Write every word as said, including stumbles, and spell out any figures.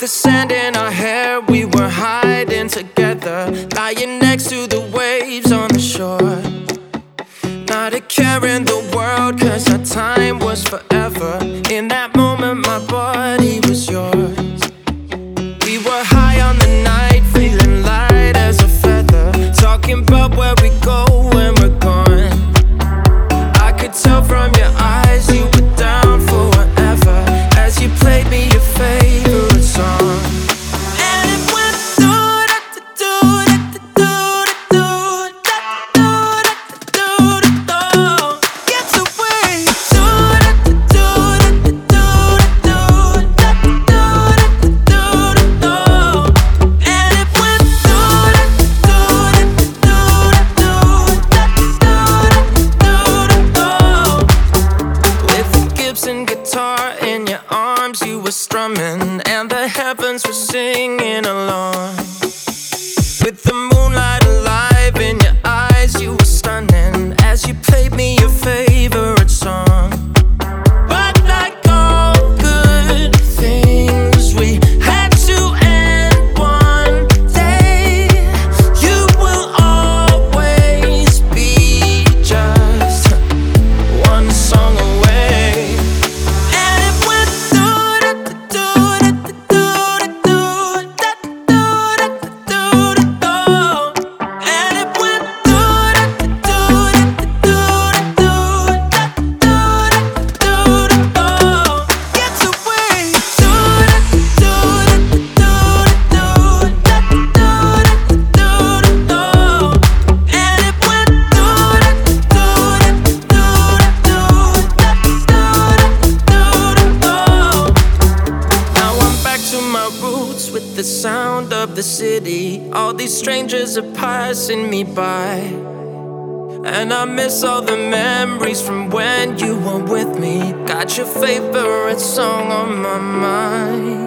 the sand in our hair, we were hiding together, lying next to the waves on the shore. Not a care in the world, cause our time was forever. In that moment my body was yours. We were high on the night, feeling light as a feather, talking about where we go when we're gone. I could tell from your eyes you were down for whatever, as you played me your favorite song. And it went do-da-do-da-do-da-do-da-do-da-do-da-do. Gets away. Do-da-do-da-do-da-do-da-do-da-do. And it went do-da-do-da-do-da-do-da-do. With the Gibson guitar in your arms, you were strumming, and the heavens were singing along. With the moonlight alive in your eyes, you were stunning, as you played me your favorite song. But like all good things, we had to end one day. You will always be just one song away. And it went do-da-do-da-do-da-do-da-do-da-do-da-do. And it went do-da-do-da-do-da-do-da-do. Gets away. Do-da-do-da-do-da-do-da-do. And it went do-da-do-da-do-da-do. Now I'm back to my roots with the sound of the city. All these strangers are passing me by, and I miss all the memories from when you were with me. Got your favorite song on my mind.